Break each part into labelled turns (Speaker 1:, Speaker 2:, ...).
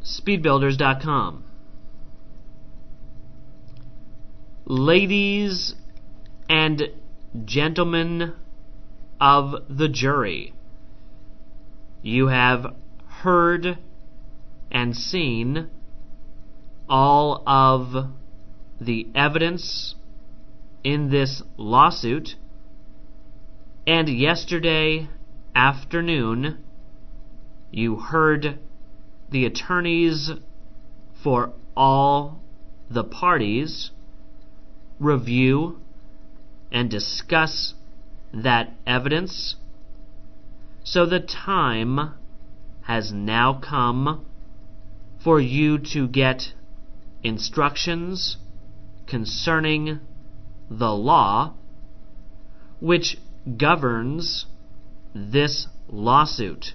Speaker 1: speedbuilders.com. Ladies and gentlemen of the jury, you have heard and seen all of the evidence in this lawsuit, and yesterday afternoon you heard the attorneys for all the parties review and discuss that evidence. So the time has now come for you to get instructions concerning the law which governs this lawsuit.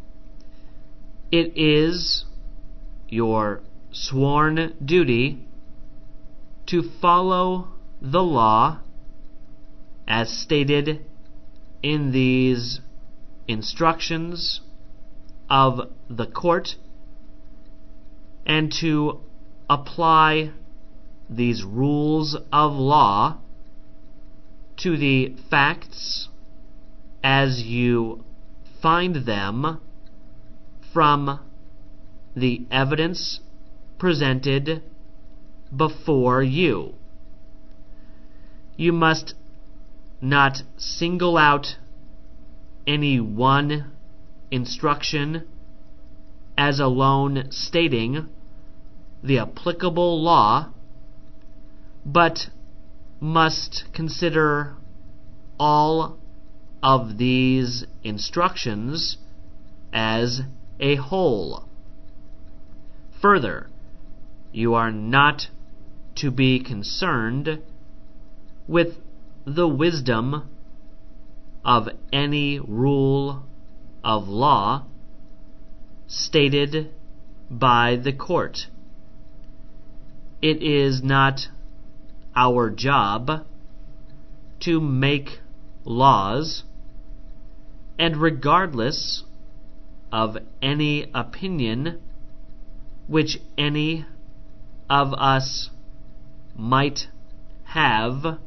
Speaker 1: It is your sworn duty to follow the law as stated in these instructions of the court, and to apply these rules of law to the facts as you find them from the evidence presented before you. You must not single out any one instruction as alone stating the applicable law, but must consider all of these instructions as a whole. Further, you are not to be concerned with the wisdom of any rule of law stated by the court. It is not our job to make laws, and regardless of any opinion which any of us might have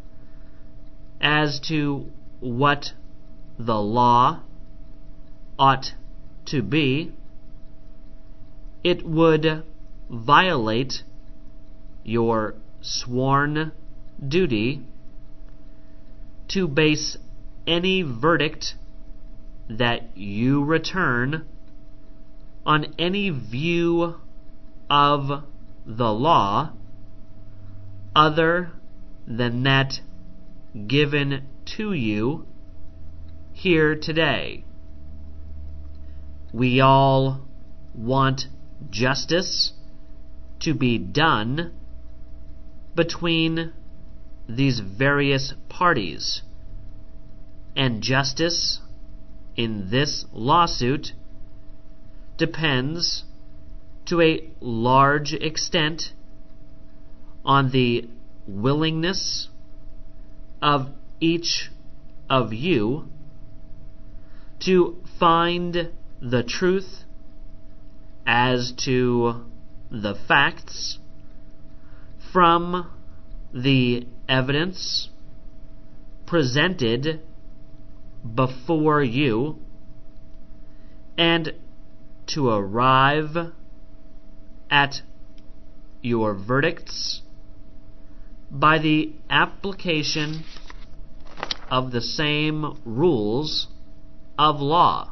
Speaker 1: as to what the law ought to be, it would violate your sworn duty to base any verdict that you return on any view of the law other than that given to you here today. We all want justice to be done between these various parties, and justice in this lawsuit depends to a large extent on the willingness of each of you to find the truth as to the facts from the evidence presented before you, and to arrive at your verdicts by the application of the same rules of law.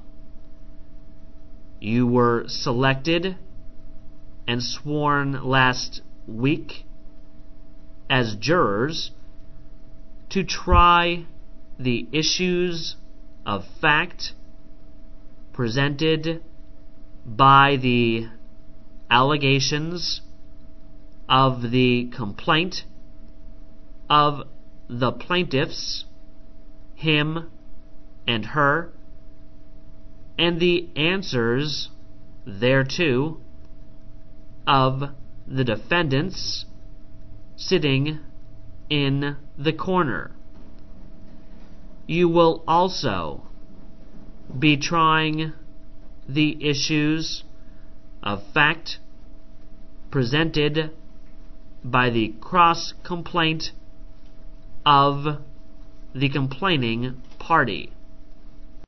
Speaker 1: You were selected and sworn last week as jurors to try the issues of fact presented by the allegations of the complaint of the plaintiffs, him and her, and the answers thereto of the defendants sitting in the corner. You will also be trying the issues of fact presented by the cross complaint of the complaining party.